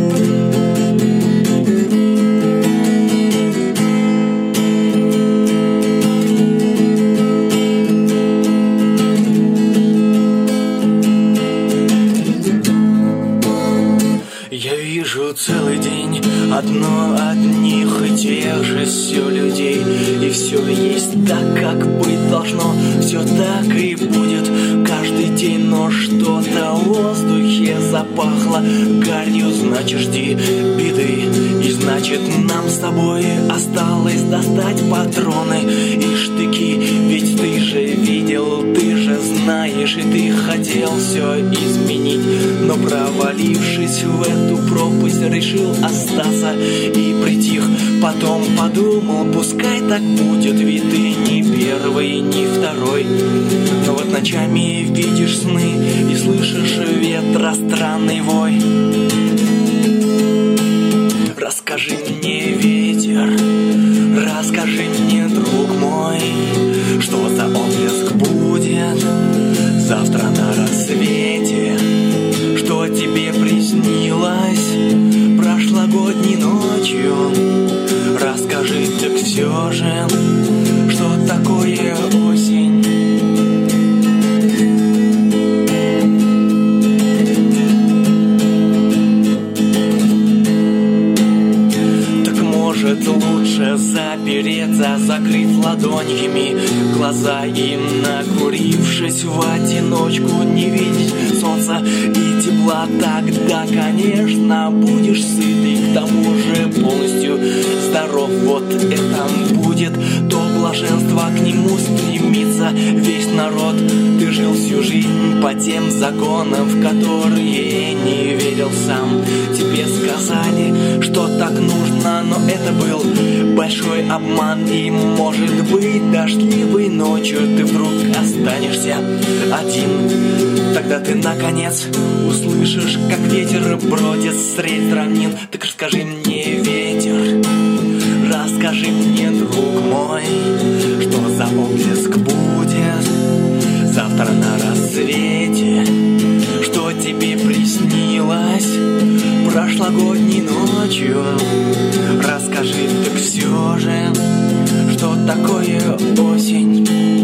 Целый день одних и тех же все людей. И все есть так, как быть должно. Все так и будет каждый день. Но что-то в воздухе запахло гарью. Значит, жди беды. И значит, нам с тобой осталось достать патроны и штыки. Ведь ты же видел, ты же знаешь, и ты хотел все изменить. Но провалившись в эту пропасть, решил остаться и притих. Потом подумал, пускай так будет, ведь ты не первый, не второй. Но вот ночами видишь сны и слышишь ветра странный вой. Расскажи мне, ветер, расскажи мне, друг мой, что за отблеск будет завтра на рассвете. Что тебе приснилось прошлогодней ночью? Расскажи так все же, что такое осень. Так может лучше запереться, закрыть ладонями глаза и, накурившись в одиночку, не видеть солнца и тепла. Тогда, конечно, будешь сытый, к тому же полностью здоров. Вот это будет то блаженство, к нему стремится весь народ. Ты жил всю жизнь по тем законам, в которые не верил сам. Тебе сказали, что так нужно, но это был большой обман. И, может быть, дождливой ночью ты вдруг останешься один. Тогда ты, наконец, услышишь, как ветер бродит средь равнин. Так расскажи мне, ветер, расскажи мне, друг мой, что за отблеск будет завтра на рассвете. Что тебе приснилось прошлогодней ночью? Расскажи так все же, что такое осень.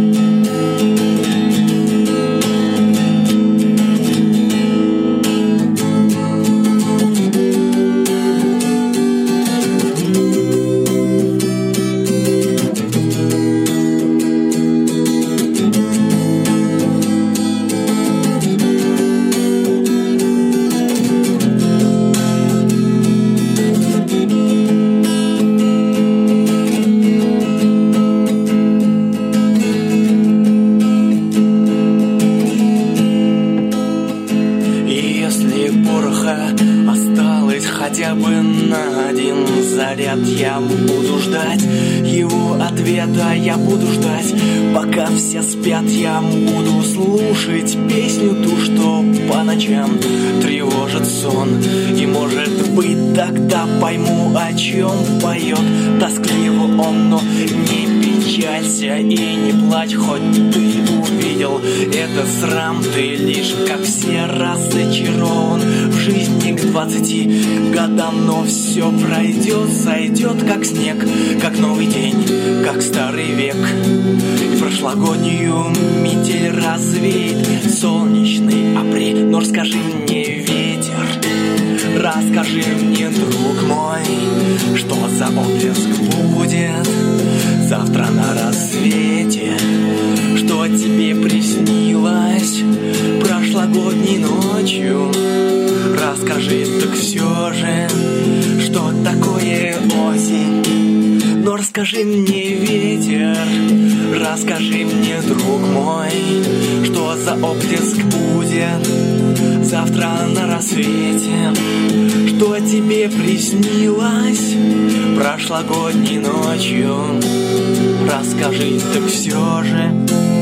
Хотя бы на один заряд я буду ждать его ответа. Я буду ждать, пока все спят. Я буду слушать песню ту, что по ночам тревожит сон. И может быть тогда пойму, о чем поет тоскливо он. Но не печалься и не плачь, хоть ты увидел этот срам. Ты лишь, как все, разочарован в жизни к 20 годам. Но все пройдет, сойдет, как снег, как новый день, как старый век. И прошлогоднюю метель развеет солнечный апрель. Но расскажи мне, ветер, расскажи мне, друг мой, что за отблеск будет завтра на рассвете. Что тебе приснилось прошлогодней ночью? Расскажи так все же, что такое осень. Но расскажи мне, ветер, расскажи мне, друг мой, что за отблеск будет завтра на рассвете. Что тебе приснилось прошлогодней ночью? Расскажи так все же,